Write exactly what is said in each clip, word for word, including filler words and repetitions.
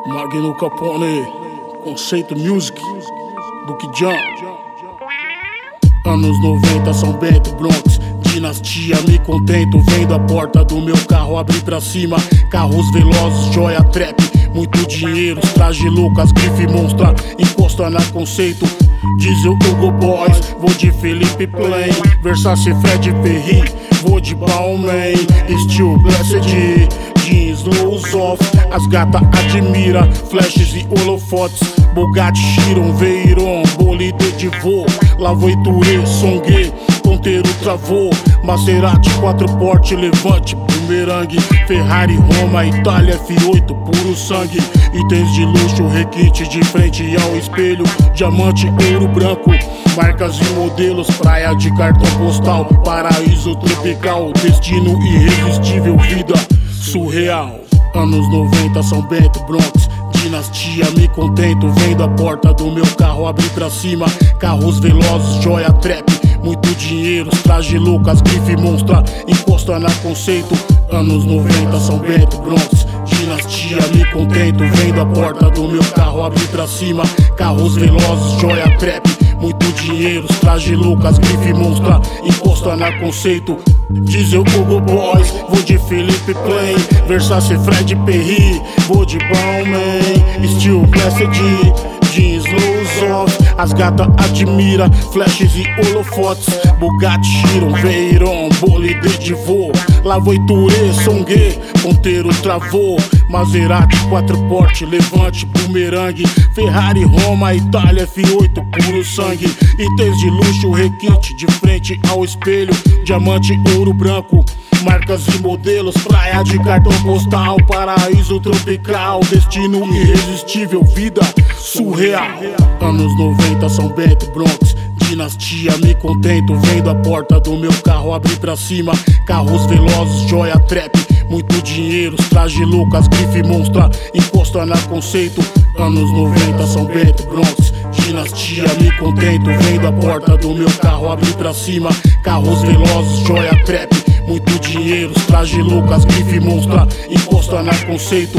Magno Capone, Conceito Music, Duke John. Anos noventa, São Bento, Bronx, dinastia, me contento. Vendo a porta do meu carro abrir pra cima. Carros velozes, joia trap, muito dinheiro. Traje Lucas, grife monstra, encosta na Conceito. Diesel Hugo Boys, vou de Felipe Plain. Versace Fred Perry, vou de Balmain. Steel Blessed, jeans lows off. As gata admira, flashes e holofotes. Bugatti Chiron, Veyron, bolide de vô. Lavoiture, Songue, ponteiro travou. Maserati, quatro porte, Levante, Bumerangue. Ferrari, Roma, Itália, F oito, puro sangue. Itens de luxo, requinte de frente ao espelho. Diamante, ouro branco, marcas e modelos. Praia de cartão postal, paraíso tropical. Destino irresistível, vida surreal. Anos noventa, São Bento, Bronx, dinastia, me contento. Vendo a porta do meu carro abrir pra cima. Carros velozes, joia trap, muito dinheiro. Traje Lucas, grife monstra, encosta na Conceito. Anos noventa, São Bento, Bronx, dinastia, me contento. Vendo a porta do meu carro abrir pra cima. Carros velozes, joia trap, muito dinheiro. Traje Lucas, grife monstra, encosta na Conceito. Diesel Hugo Boys, vou de Felipe Plain. Versace Fred Perry, vou de Balmain. Steel Blessed, jeans lows off. As gata admira, flashes e holofotes. Bugatti Chiron, Veyron, bolide de vô. Lavoiture, Songue, ponteiro travou. Maserati, quatro porte, Levante, Bumerangue. Ferrari, Roma, Itália, F oito, puro sangue. Itens de luxo, requinte de frente ao espelho. Diamante, ouro branco, marcas e modelos. Praia de cartão postal, paraíso tropical. Destino irresistível, vida surreal. Anos noventa, São Bento, Bronx, dinastia, me contento. Vendo a porta do meu carro abrir pra cima. Carros velozes, joia trap, muito dinheiro. Traje Lucas, grife monstra, encosta na Conceito. Anos noventa, São Bento, Bronx, dinastia, me contento. Vendo a porta do meu carro abrir pra cima. Carros velozes, joia trap, muito dinheiro. Traje Lucas, grife monstra, encosta na Conceito.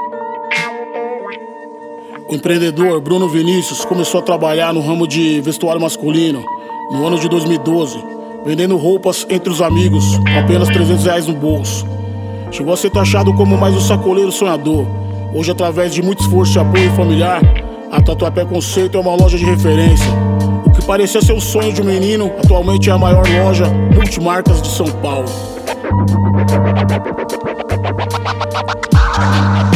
O empreendedor Bruno Vinícius começou a trabalhar no ramo de vestuário masculino no ano de dois mil e doze, vendendo roupas entre os amigos com apenas trezentos reais no bolso. Chegou a ser taxado como mais um sacoleiro sonhador. Hoje, através de muito esforço e apoio familiar, a Tatuapé Conceito é uma loja de referência. O que parecia ser o sonho de um menino, atualmente é a maior loja multimarcas de São Paulo.